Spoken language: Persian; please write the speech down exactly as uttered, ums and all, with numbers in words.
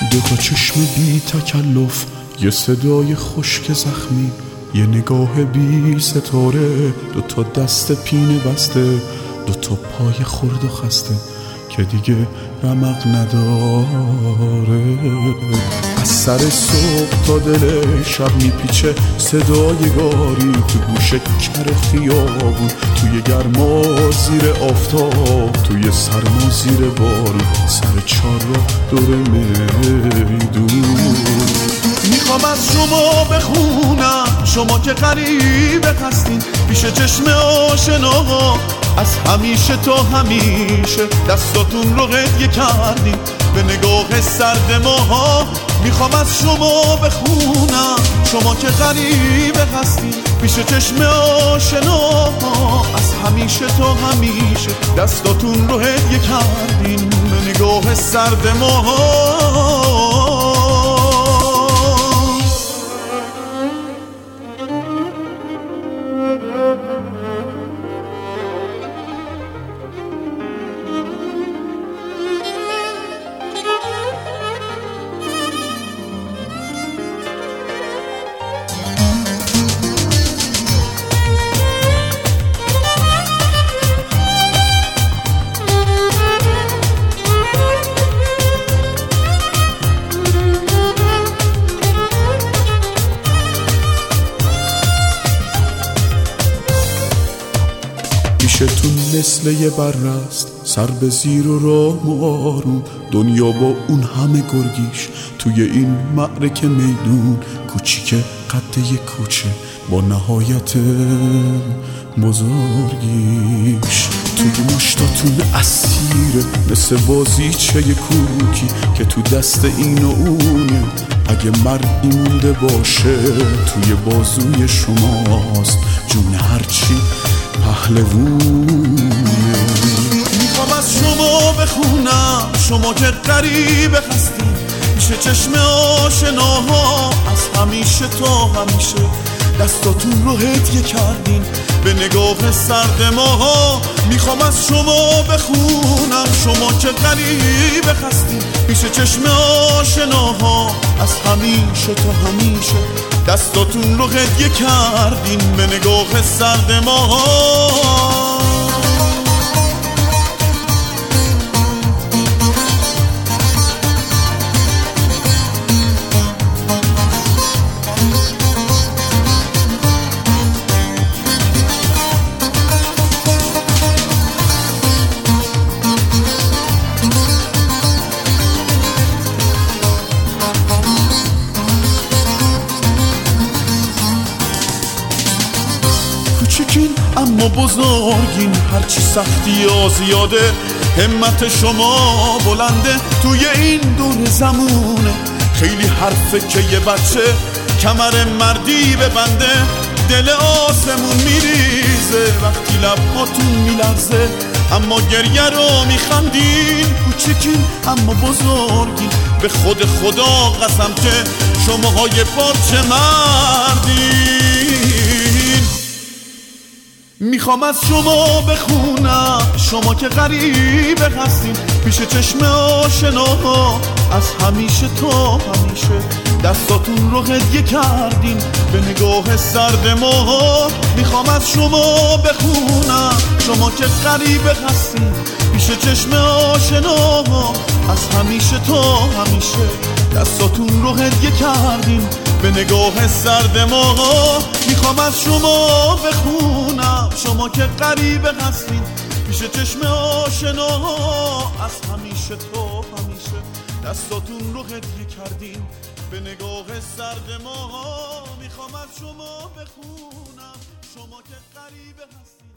دوتا چشم بی تکلف، یه صدای خشک زخمی، یه نگاه بی ستاره، دوتا دست پینه بسته، دوتا پای خرد و خسته که دیگه رمق نداره. از سر صبح تا دل شب میپیچه صدای گاری، تو گوش کر خیابون، توی گرما زیر آفتاب، توی سرما زیر بارون، سر چار را دور میدون. میخوام از شما بخونم، شما که غریبه هستین پیش چشم آشناها، از همیشه تا همیشه دستاتون رو هدیه کردین به نگاه سرد ماها. میخوام از شما بخونم، شما که غریبه هستین پیش چشم آشناها، از همیشه تا همیشه دستاتون رو هدیه کردین به نگاه سرد ماها. پیشتون مثل یه برست، سر به زیر و رام و آروم، دنیا با اون همه گرگیش توی این معرکه میدون، کوچیک قد یه کوچه با نهایت بزرگیش. توی مشتاتون اسیره مثل بازیچه یه کوکی که تو دست این و اونه، اگه مردی مونده باشه توی بازوی شماست، جون هرچی پهلوونه. میخوام از شما بخونم، شما که غریبه هستین میشه چشم آشناها، از همیشه تا همیشه دستاتون رو هدیه کردین به نگاه سرد ماها. میخوام از شما بخونم، شما که غریبه هستین میشه چشم آشناها، از همیشه تا همیشه دستاتون رو هدیه کردین به نگاه سرد ماها. کوچیکین اما بزرگین، هرچی سختی ها زیاده همت شما بلنده، توی این دور زمونه خیلی حرفه که یه بچه کمر مردی ببنده، دل آسمون میریزه وقتی لباتون میلرزه، اما گریه رو میخندین. کوچیکین اما بزرگین، به خود خدا قسم که شماهای پارچه مردین. میخوام از شما بخونم، شما که غریبه هستین پیش چشم آشناها، از همیشه تا همیشه دستاتون رو هدیه کردین به نگاه سرد ماها. میخوام از شما بخونم، شما که غریبه هستین پیش چشم آشناها، از همیشه تا همیشه دستاتون رو هدیه کردین به نگاه سرد ماها. میخوام از شما بخونم، شما که غریبه هستین پیش چشم آشناها، از همیشه تا همیشه دستاتون رو هدیه کردین به نگاه سرد ماها. میخوام از شما بخونم، شما که غریبه هستین.